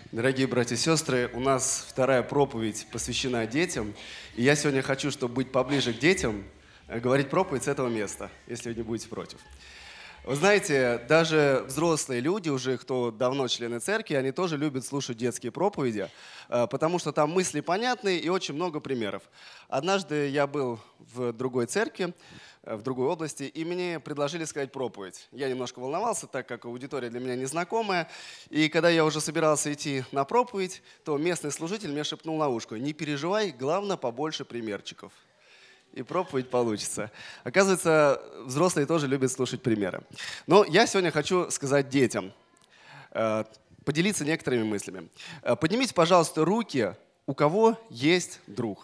Дорогие братья и сестры, у нас вторая проповедь посвящена детям. И я сегодня хочу, чтобы быть поближе к детям, говорить проповедь с этого места, если вы не будете против. Вы знаете, даже взрослые люди, уже кто давно члены церкви, они тоже любят слушать детские проповеди, потому что там мысли понятные и очень много примеров. Однажды я был в другой церкви, в другой области, и мне предложили сказать проповедь. Я немножко волновался, так как аудитория для меня незнакомая. И когда я уже собирался идти на проповедь, то местный служитель мне шепнул на ушко: «Не переживай, главное побольше примерчиков, и проповедь получится». Оказывается, взрослые тоже любят слушать примеры. Но я сегодня хочу сказать детям, поделиться некоторыми мыслями. Поднимите, пожалуйста, руки, у кого есть друг.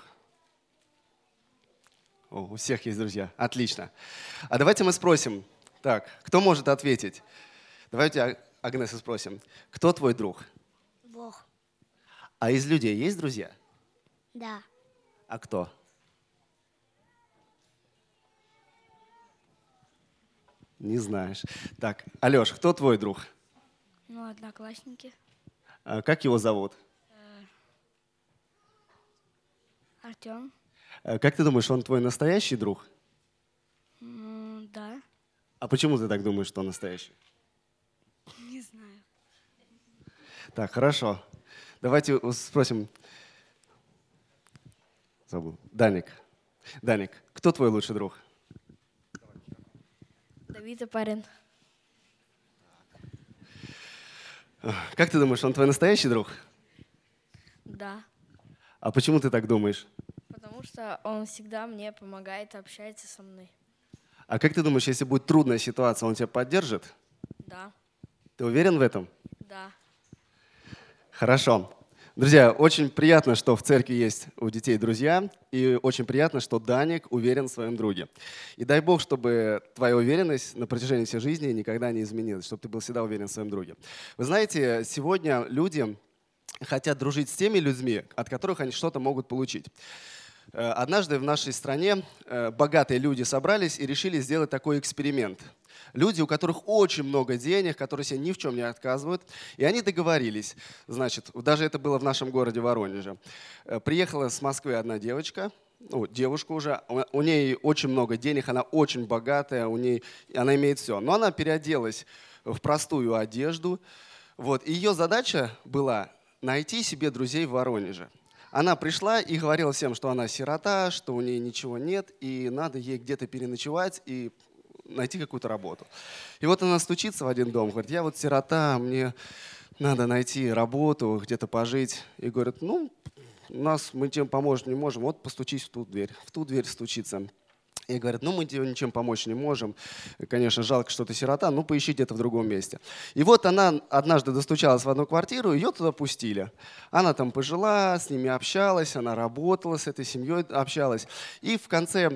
О, у всех есть друзья. Отлично. А давайте мы спросим. Так, кто может ответить? Давайте Агнесу спросим. Кто твой друг? Бог. А из людей есть друзья? Да. А кто? Не знаешь. Так, Алеш, кто твой друг? Ну, одноклассники. Как его зовут? Артем. Как ты думаешь, он твой настоящий друг? Да. А почему ты так думаешь, что он настоящий? Не знаю. Так, хорошо. Давайте спросим. Забыл. Даник. Даник, кто твой лучший друг? Давид и парень. Как ты думаешь, он твой настоящий друг? Да. А почему ты так думаешь? Потому что он всегда мне помогает, общается со мной. А как ты думаешь, если будет трудная ситуация, он тебя поддержит? Да. Ты уверен в этом? Да. Хорошо. Друзья, очень приятно, что в церкви есть у детей друзья, и очень приятно, что Даник уверен в своем друге. И дай Бог, чтобы твоя уверенность на протяжении всей жизни никогда не изменилась, чтобы ты был всегда уверен в своем друге. Вы знаете, сегодня люди хотят дружить с теми людьми, от которых они что-то могут получить. Однажды в нашей стране богатые люди собрались и решили сделать такой эксперимент. Люди, у которых очень много денег, которые себе ни в чем не отказывают. И они договорились. Значит, даже это было в нашем городе Воронеже. Приехала с Москвы одна девочка, девушка уже. У нее очень много денег, она очень богатая, она имеет все. Но она переоделась в простую одежду. Вот. И ее задача была найти себе друзей в Воронеже. Она пришла и говорила всем, что она сирота, что у нее ничего нет, и надо ей где-то переночевать и найти какую-то работу. И вот она стучится в один дом, говорит: «Я вот сирота, мне надо найти работу, где-то пожить». И говорят: «Ну, мы тебе помочь не можем, вот постучись в ту дверь». В ту дверь стучится. И говорят: «Ну, мы тебе ничем помочь не можем. Конечно, жалко, что ты сирота, ну, поищи где-то в другом месте». И вот она однажды достучалась в одну квартиру, ее туда пустили. Она там пожила, с ними общалась, она работала с этой семьей, общалась. И в конце,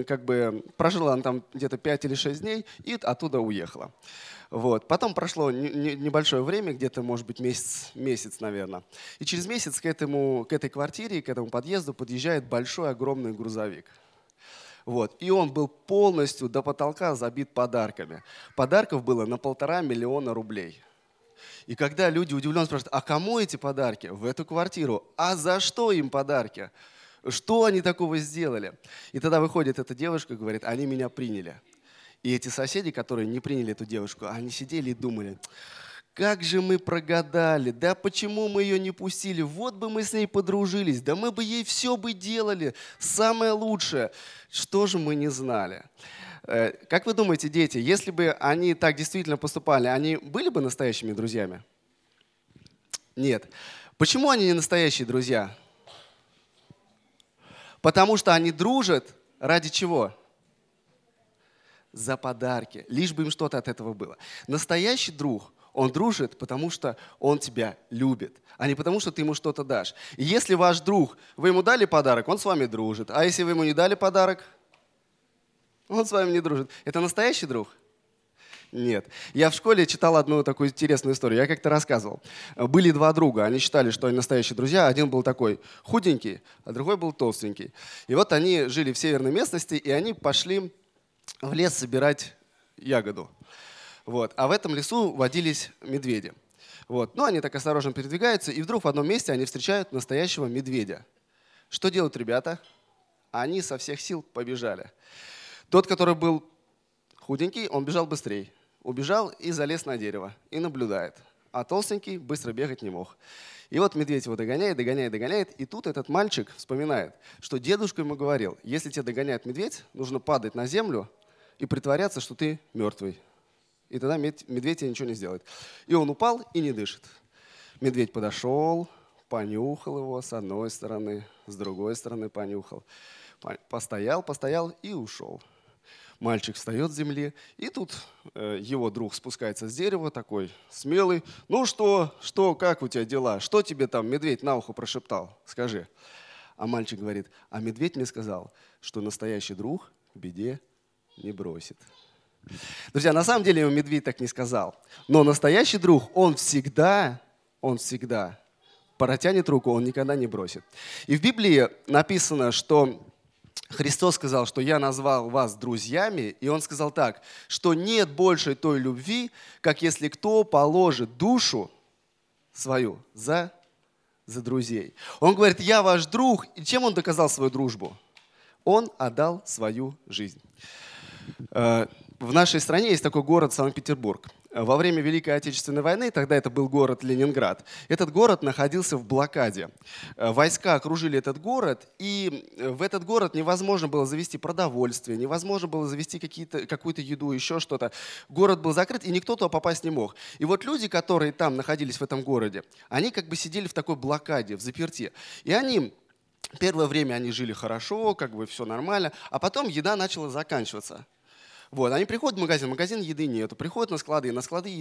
прожила она там где-то 5 или 6 дней и оттуда уехала. Вот. Потом прошло небольшое время, где-то, может быть, месяц, наверное. И через месяц к этой квартире, к этому подъезду подъезжает большой, огромный грузовик. Вот. И он был полностью до потолка забит подарками. Подарков было на 1,5 миллиона рублей. И когда люди удивленно спрашивают: «А кому эти подарки?» В эту квартиру. А за что им подарки? Что они такого сделали? И тогда выходит эта девушка и говорит: «Они меня приняли». И эти соседи, которые не приняли эту девушку, они сидели и думали: «Как же мы прогадали, да почему мы ее не пустили, вот бы мы с ней подружились, да мы бы ей все бы делали, самое лучшее, что же мы не знали». Как вы думаете, дети, если бы они так действительно поступали, они были бы настоящими друзьями? Нет. Почему они не настоящие друзья? Потому что они дружат ради чего? За подарки, лишь бы им что-то от этого было. Настоящий друг, он дружит, потому что он тебя любит, а не потому, что ты ему что-то дашь. И если ваш друг, вы ему дали подарок, он с вами дружит. А если вы ему не дали подарок, он с вами не дружит. Это настоящий друг? Нет. Я в школе читал одну такую интересную историю. Я как-то рассказывал. Были два друга. Они считали, что они настоящие друзья. Один был такой худенький, а другой был толстенький. И вот они жили в северной местности, и они пошли в лес собирать ягоду. Вот. А в этом лесу водились медведи. Вот. Ну, они так осторожно передвигаются, и вдруг в одном месте они встречают настоящего медведя. Что делают ребята? Они со всех сил побежали. Тот, который был худенький, он бежал быстрее. Убежал и залез на дерево. И наблюдает. А толстенький быстро бегать не мог. И вот медведь его догоняет, догоняет, догоняет. И тут этот мальчик вспоминает, что дедушка ему говорил, если тебя догоняет медведь, нужно падать на землю и притворяться, что ты мертвый. И тогда медведь тебе ничего не сделает. И он упал и не дышит. Медведь подошел, понюхал его с одной стороны, с другой стороны понюхал. Постоял, постоял и ушел. Мальчик встает с земли, и тут его друг спускается с дерева, такой смелый. Ну что, как у тебя дела? Что тебе там медведь на ухо прошептал? Скажи. А мальчик говорит, а медведь мне сказал, что настоящий друг в беде не бросит. Друзья, на самом деле ему медведь так не сказал. Но настоящий друг, он всегда протянет руку, он никогда не бросит. И в Библии написано, что Христос сказал, что я назвал вас друзьями, и Он сказал так, что нет больше той любви, как если кто положит душу свою за друзей. Он говорит, я ваш друг, и чем Он доказал свою дружбу? Он отдал свою жизнь. В нашей стране есть такой город Санкт-Петербург. Во время Великой Отечественной войны, тогда это был город Ленинград, этот город находился в блокаде. Войска окружили этот город, и в этот город невозможно было завезти продовольствие, невозможно было завезти какую-то еду, еще что-то. Город был закрыт, и никто туда попасть не мог. И вот люди, которые там находились в этом городе, они как бы сидели в такой блокаде, в заперти. И они... Первое время они жили хорошо, как бы все нормально, а потом еда начала заканчиваться. Вот, они приходят в магазин еды нету, приходят на складе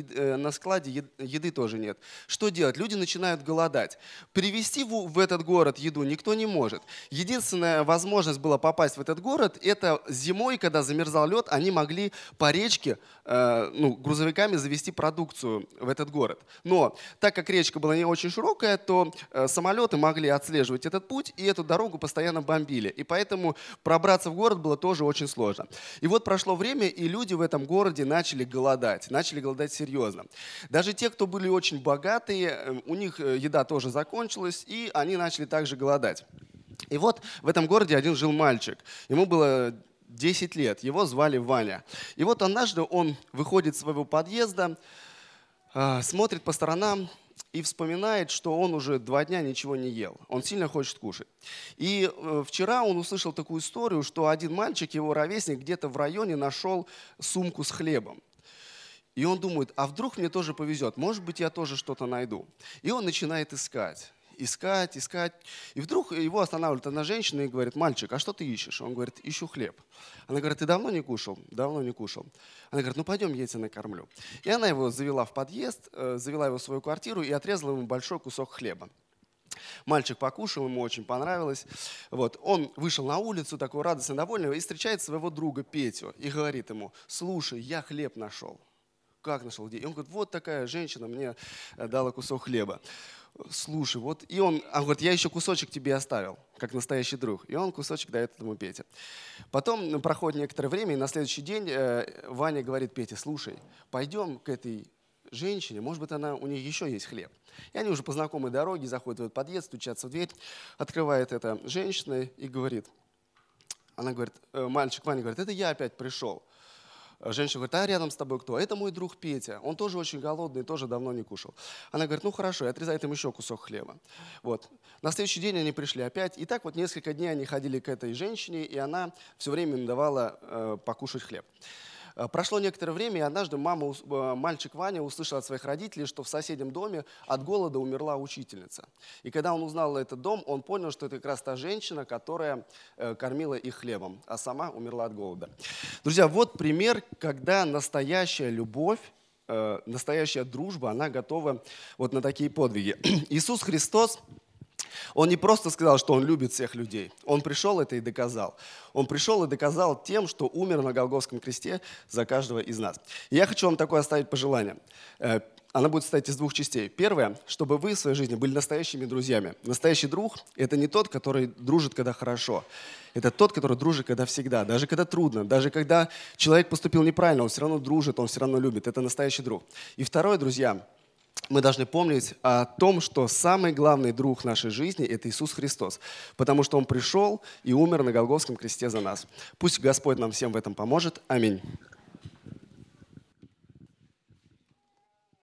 еды тоже нет. Что делать? Люди начинают голодать. Привезти в этот город еду никто не может. Единственная возможность была попасть в этот город, это зимой, когда замерзал лед, они могли по речке грузовиками завезти продукцию в этот город. Но так как речка была не очень широкая, то самолеты могли отслеживать этот путь, и эту дорогу постоянно бомбили. И поэтому пробраться в город было тоже очень сложно. И вот прошло время, и люди в этом городе начали голодать серьезно. Даже те, кто были очень богатые, у них еда тоже закончилась, и они начали также голодать. И вот в этом городе один жил мальчик, ему было 10 лет, его звали Ваня. И вот однажды он выходит из своего подъезда, смотрит по сторонам, и вспоминает, что он уже 2 дня ничего не ел. Он сильно хочет кушать. И вчера он услышал такую историю, что один мальчик, его ровесник, где-то в районе нашел сумку с хлебом. И он думает, а вдруг мне тоже повезет, может быть, я тоже что-то найду. И он начинает искать. И вдруг его останавливает одна женщина и говорит, мальчик, а что ты ищешь? Он говорит, ищу хлеб. Она говорит, ты давно не кушал? Давно не кушал. Она говорит, ну пойдем, я тебя накормлю. И она его завела в подъезд, завела его в свою квартиру и отрезала ему большой кусок хлеба. Мальчик покушал, ему очень понравилось. Вот. Он вышел на улицу, такой радостный, довольный, и встречает своего друга Петю и говорит ему, слушай, я хлеб нашел. Как нашел? Где? И он говорит, вот такая женщина мне дала кусок хлеба. Слушай, вот, и он говорит, я еще кусочек тебе оставил, как настоящий друг. И он кусочек дает этому Пете. Потом проходит некоторое время, и на следующий день Ваня говорит Пете, слушай, пойдем к этой женщине, может быть, у нее еще есть хлеб. И они уже по знакомой дороге заходят в этот подъезд, стучатся в дверь, открывает эта женщина и говорит, она говорит, мальчик Ваня говорит, это я опять пришел. Женщина говорит, а рядом с тобой кто? Это мой друг Петя. Он тоже очень голодный, тоже давно не кушал. Она говорит, ну хорошо, и отрезает им еще кусок хлеба. Вот. На следующий день они пришли опять. И так вот несколько дней они ходили к этой женщине, и она все время им давала покушать хлеб. Прошло некоторое время, и однажды мальчик Ваня услышал от своих родителей, что в соседнем доме от голода умерла учительница. И когда он узнал этот дом, он понял, что это как раз та женщина, которая кормила их хлебом, а сама умерла от голода. Друзья, вот пример, когда настоящая любовь, настоящая дружба, она готова вот на такие подвиги. Иисус Христос, Он не просто сказал, что Он любит всех людей. Он пришел это и доказал. Он пришел и доказал тем, что умер на Голгофском кресте за каждого из нас. И я хочу вам такое оставить пожелание. она будет состоять из двух частей. Первое, чтобы вы в своей жизни были настоящими друзьями. Настоящий друг – это не тот, который дружит, когда хорошо. Это тот, который дружит, когда всегда. Даже когда трудно, даже когда человек поступил неправильно, он все равно дружит, он все равно любит. Это настоящий друг. И второе, друзья, мы должны помнить о том, что самый главный друг нашей жизни – это Иисус Христос, потому что Он пришел и умер на Голгофском кресте за нас. Пусть Господь нам всем в этом поможет. Аминь.